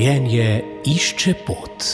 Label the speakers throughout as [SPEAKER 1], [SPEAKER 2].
[SPEAKER 1] Življenje išče pot.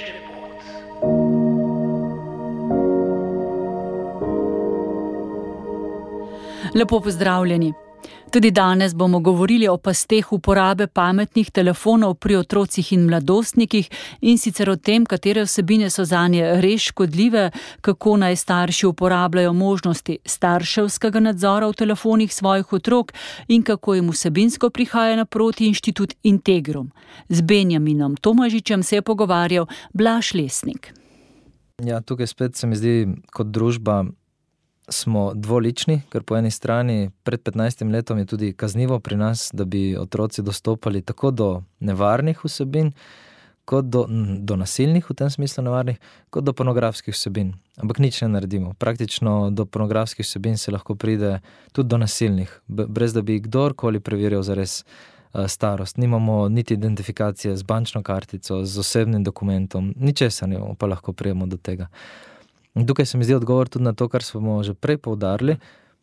[SPEAKER 2] Lepo pozdravljeni. Tudi danes bomo govorili o pasteh uporabe pametnih telefonov pri otrocih in mladostnikih in sicer o tem, katere vsebine so zanje res škodljive, kako naj starši uporabljajo možnosti starševskega nadzora v telefonih svojih otrok in kako jim vsebinsko prihaja naproti Inštitut Integrum. Z Benjaminom Tomažičem se je pogovarjal Blaž Lesnik.
[SPEAKER 3] Ja, tukaj spet se mi zdi, kot družba smo dvolični, ker po eni strani pred 15 letom je tudi kaznivo pri nas, da bi otroci dostopali tako do nevarnih vsebin, kot do nasilnih, v tem smislu nevarnih, kot do pornografskih vsebin. Ampak nič ne naredimo. Praktično do pornografskih vsebin se lahko pride tudi do nasilnih, brez da bi kdorkoli preverjal zares starost. Nimamo niti identifikacije z bančno kartico, z osebnim dokumentom, ničesar nimamo, pa lahko prijemo do tega. In tukaj se mi zdi odgovor tudi na to, kar smo že prej poudarili.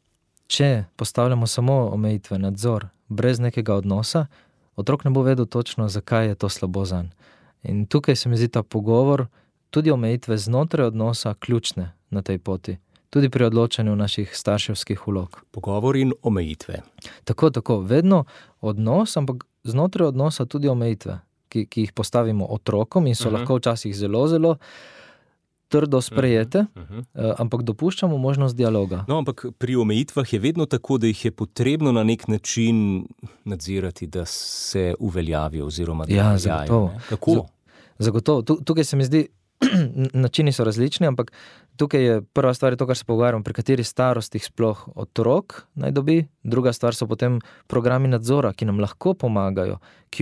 [SPEAKER 3] Če postavljamo samo omejitve, nadzor, brez nekega odnosa, otrok ne bo vedel točno, zakaj je to slabo zanj. In tukaj se mi zdi ta pogovor, tudi omejitve znotraj odnosa, ključne na tej poti. Tudi pri odločanju naših starševskih vlog.
[SPEAKER 1] Pogovor in omejitve.
[SPEAKER 3] Tako, vedno odnos, ampak znotraj odnosa tudi omejitve, ki jih postavimo otrokom in so lahko včasih zelo, zelo trdo sprejete, ampak dopuščamo možnost dialoga.
[SPEAKER 1] No, ampak pri omejitvah je vedno tako, da jih je potrebno na nek način nadzirati, da se uveljavijo oziroma da veljajo.
[SPEAKER 3] Zagotovo.
[SPEAKER 1] Kako?
[SPEAKER 3] Zagotovo. Tukaj se mi zdi, načini so različni, ampak tukaj je prva stvar to, kar se pogovarjamo, pri kateri starostih sploh otrok naj dobi. Druga stvar so potem programi nadzora, ki nam lahko pomagajo, ki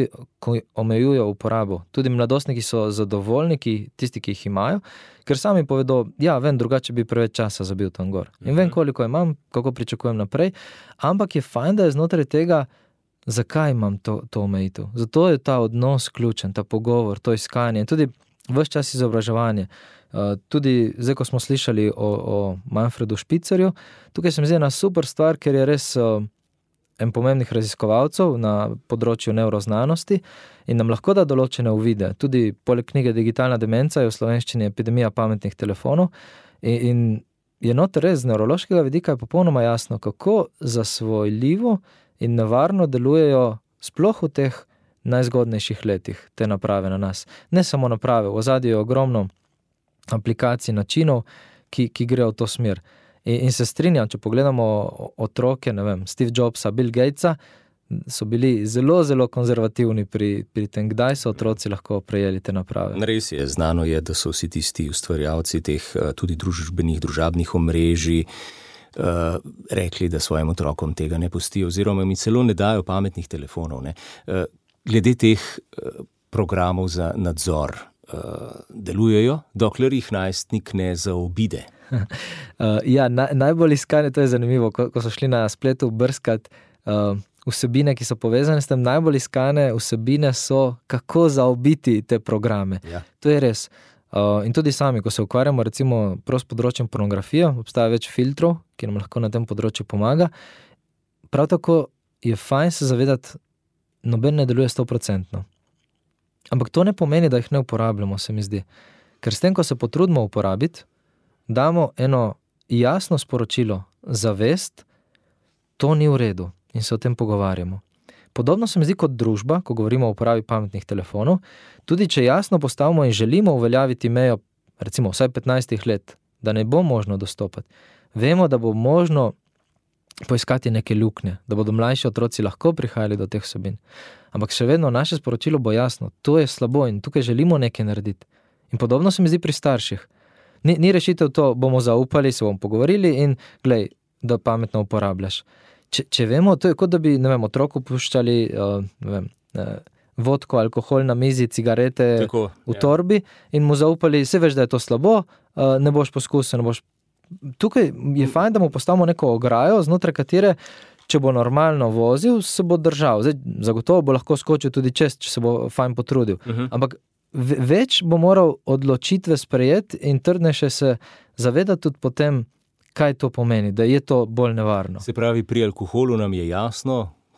[SPEAKER 3] omejujo uporabo. Tudi mladostniki so zadovoljni, tisti, ki jih imajo, ker sami povedo, ja, vem, drugače bi preveč časa zabil tam gor. In vem, koliko imam, kako pričakujem naprej, ampak je fajn, da je znotraj tega, zakaj imam to omejitev. Zato je ta odnos ključen, ta pogovor, to iskanje, tudi ves čas izobraževanje. Tudi zdaj, ko smo slišali o Manfredu Špicerju, tukaj se mi zdi ena super stvar, ker je res en pomembnih raziskovalcev na področju nevroznanosti in nam lahko da določene uvide. Tudi poleg knjige Digitalna demenca je v slovenščini epidemija pametnih telefonov in je noter res z nevrološkega vidika je popolnoma jasno, kako zasvojljivo in nevarno delujejo sploh v teh najzgodnejših letih te naprave na nas. Ne samo naprave, v ozadju je ogromno aplikacij, načinov, ki grejo v to smer. In se strinjam, če pogledamo otroke, ne vem, Steve Jobsa, Bill Gatesa, so bili zelo, zelo konzervativni pri tem, kdaj so otroci lahko prejeli te naprave.
[SPEAKER 1] Res je, znano je, da so vsi tisti ustvarjalci teh tudi družabnih omrežij rekli, da svojim otrokom tega ne pustijo, oziroma mi celo ne dajo pametnih telefonov. Ne. Glede teh programov za nadzor delujejo, dokler jih najstnik ne zaobide.
[SPEAKER 3] Ja, najbolj iskanje, to je zanimivo, ko so šli na spletu brskati vsebine, ki so povezane s tem, najbolj iskane vsebine so, kako zaobiti te programe.
[SPEAKER 1] Ja.
[SPEAKER 3] To je res. In tudi sami, ko se ukvarjamo recimo prav s področjem pornografije, obstaja več filtrov, ki nam lahko na tem področju pomaga. Prav tako je fajn se zavedati, noben ne deluje 100%. Ampak to ne pomeni, da jih ne uporabljamo, se mi zdi. Ker s tem, ko se potrudimo uporabiti, damo eno jasno sporočilo, zavest, to ni v redu in se o tem pogovarjamo. Podobno se mi zdi kot družba, ko govorimo o uporabi pametnih telefonov, tudi če jasno postavimo in želimo uveljaviti mejo, recimo vsaj 15 let, da ne bo možno dostopati. Vemo, da bo možno poiskati neke luknje, da bodo mlajši otroci lahko prihajali do teh vsebin. Ampak še vedno naše sporočilo bo jasno, to je slabo in tukaj želimo nekaj narediti. In podobno se mi zdi pri starših. Ni rešitev to, bomo zaupali, se bomo pogovorili in glej, da pametno uporabljaš. Če vemo, to je kot da bi, ne vem, otroku puščali vodko, alkohol na mizi, cigarete
[SPEAKER 1] Tako,
[SPEAKER 3] v torbi in mu zaupali, se veš, da je to slabo, ne boš poskusil, ne boš. Tukaj je fajn, da mu postavimo neko ograjo, znotraj katere, če bo normalno vozil, se bo držal. Zdaj, zagotovo bo lahko skočil tudi čez, če se bo fajn potrudil. Ampak več bo moral odločitve sprejeti in trdnejše se zavedati tudi potem, kaj to pomeni, da je to bolj nevarno.
[SPEAKER 1] Se pravi, pri alkoholu nam je jasno,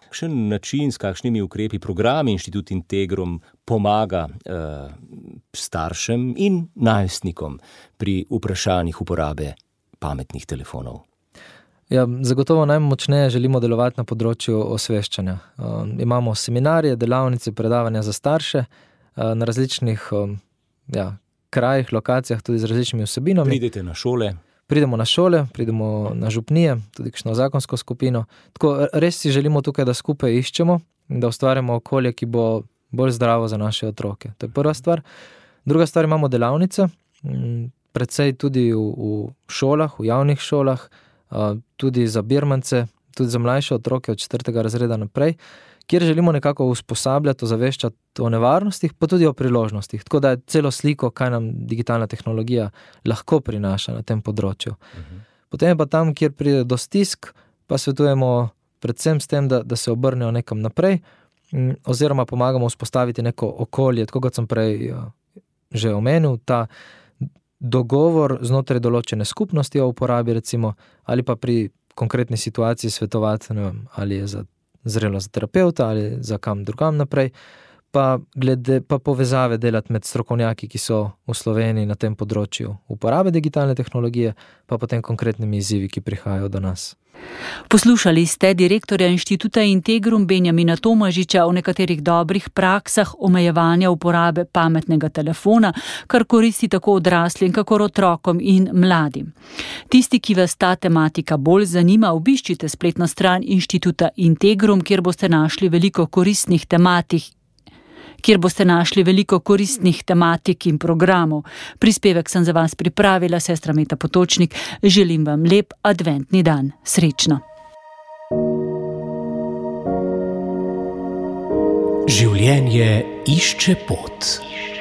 [SPEAKER 1] kakšen način, s kakšnimi ukrepi, programi Inštitut Integrum pomaga staršem in najstnikom pri vprašanjih uporabe pametnih telefonov?
[SPEAKER 3] Ja, zagotovo najmočneje želimo delovati na področju osveščanja. Imamo seminarje, delavnice, predavanja za starše na različnih krajih, lokacijah, tudi z različnimi vsebinami.
[SPEAKER 1] Pridete na šole?
[SPEAKER 3] Pridemo na šole, pridemo na župnije, tudi kakšno zakonsko skupino. Tako res si želimo tukaj, da skupaj iščemo, da ustvarjamo okolje, ki bo bolj zdravo za naše otroke. To je prva stvar. Druga stvar, imamo delavnice, predvsej tudi v šolah, v javnih šolah, tudi za birmance, tudi za mlajše otroke od 4. razreda naprej, kjer želimo nekako usposabljati, ozaveščati o nevarnostih, pa tudi o priložnostih. Tako da je celo sliko, kaj nam digitalna tehnologija lahko prinaša na tem področju. Potem je pa tam, kjer pride do stisk, pa svetujemo predvsem s tem, da se obrnejo nekam naprej, oziroma pomagamo vzpostaviti neko okolje, tako kot sem prej že omenil, ta dogovor znotraj določene skupnosti o uporabi, recimo, ali pa pri konkretni situaciji svetovati, ne vem, ali je zrelo za terapeuta ali za kam drugam naprej, pa povezave delati med strokovnjaki, ki so v Sloveniji na tem področju uporabe digitalne tehnologije, pa potem konkretnimi izzivi, ki prihajajo do nas.
[SPEAKER 2] Poslušali ste direktorja Inštituta Integrum Benjamina Tomažiča o nekaterih dobrih praksah omejevanja uporabe pametnega telefona, kar koristi tako odraslim, kakor otrokom in mladim. Tisti, ki vas ta tematika bolj zanima, obiščite spletno stran Inštituta Integrum, kjer boste našli veliko koristnih tematik in programov. Prispevek sem za vas pripravila sestra Meta Potočnik. Želim vam lep adventni dan. Srečno.
[SPEAKER 4] Življenje išče pot.